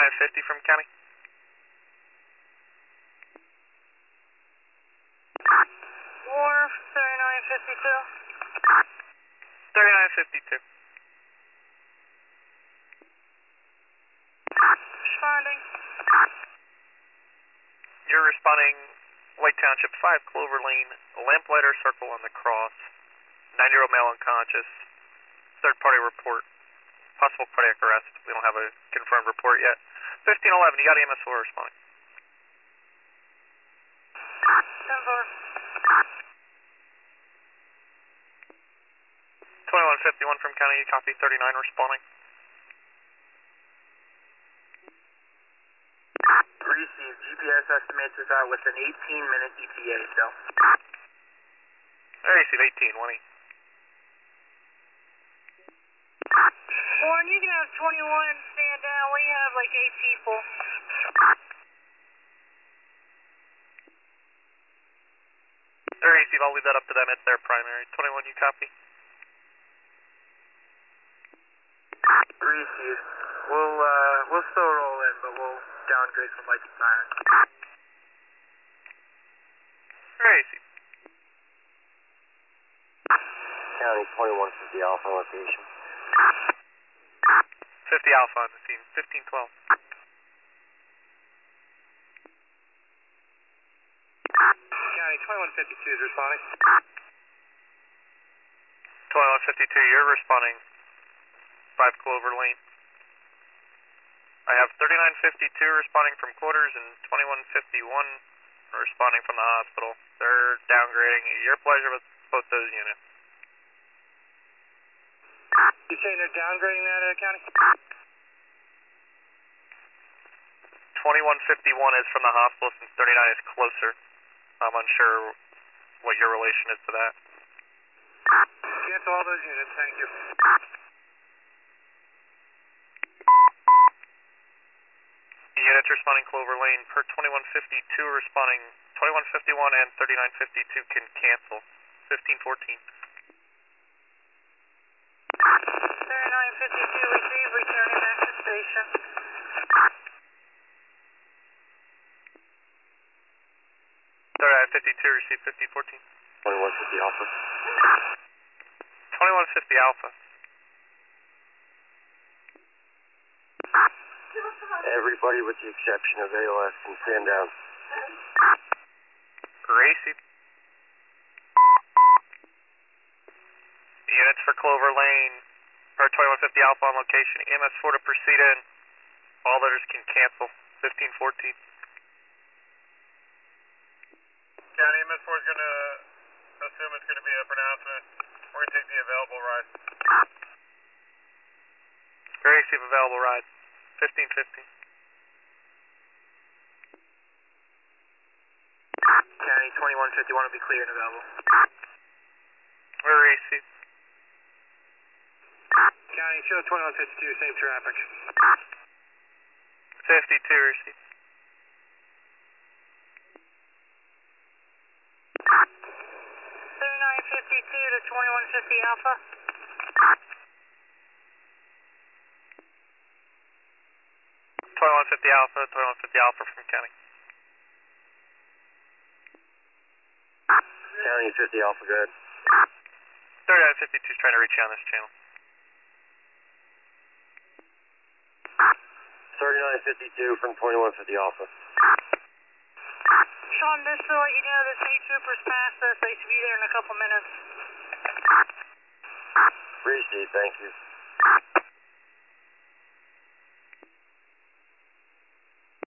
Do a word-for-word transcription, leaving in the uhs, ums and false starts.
thirty-nine fifty from county. Wharf, thirty-nine fifty-two. thirty-nine fifty-two. Responding. You're responding White Township, five Clover Lane, lamplighter circle on the cross, nine-year-old male unconscious, third-party report, possible cardiac arrest. We don't have a confirmed report yet. fifteen eleven, you got E M S four responding. ten four. twenty-one fifty-one from county, you copy thirty-nine responding. Received. G P S estimates us out with an eighteen minute E T A, so. There, receive eighteen, one eight. Warren, you can have twenty-one stand down. We have like eight people. There, receive. I'll leave that up to them. It's their primary. twenty-one, you copy. Received. We'll, uh, we'll still roll in, but we'll downgrade from light to siren. There, receive. County twenty-one fifty Alpha location. fifty Alpha on the scene. fifteen twelve. County twenty-one fifty-two is responding. twenty-one fifty-two, you're responding. five Clover Lane. I have thirty-nine fifty-two responding from quarters and twenty-one fifty-one responding from the hospital. They're downgrading. Your pleasure with both those units. You saying they're downgrading that, uh, County? twenty-one fifty-one is from the hospital since thirty-nine is closer. I'm unsure what your relation is to that. Cancel all those units, thank you. Units responding Clover Lane per twenty-one fifty-two responding. twenty-one fifty-one and thirty-nine fifty-two can cancel. fifteen fourteen. thirty-nine fifty-two received, returning back to station. thirty-nine fifty-two received. fifteen fourteen. twenty-one fifty Alpha. twenty-one fifty Alpha. Everybody with the exception of A L S can stand down. Received. Units for Clover Lane per twenty-one fifty Alpha on location. E M S four to proceed in. All others can cancel. fifteen fourteen. County E M S four is going to assume it's going to be a pronouncement. We're going to take the available ride. Receive available ride. fifteen fifteen. County twenty-one fifty-one will be clear and available. Receive. County, show twenty-one fifty-two, same traffic. fifty-two receive. thirty-nine fifty-two to twenty-one fifty Alpha. twenty-one fifty Alpha, twenty-one fifty Alpha from county. County fifty Alpha, go ahead. thirty-nine fifty-two is trying to reach you on this channel. thirty-nine fifty-two from twenty-one fifty Alpha. Sean, just to let you know, the state troopers passed us. They should be there in a couple minutes. Received, thank you.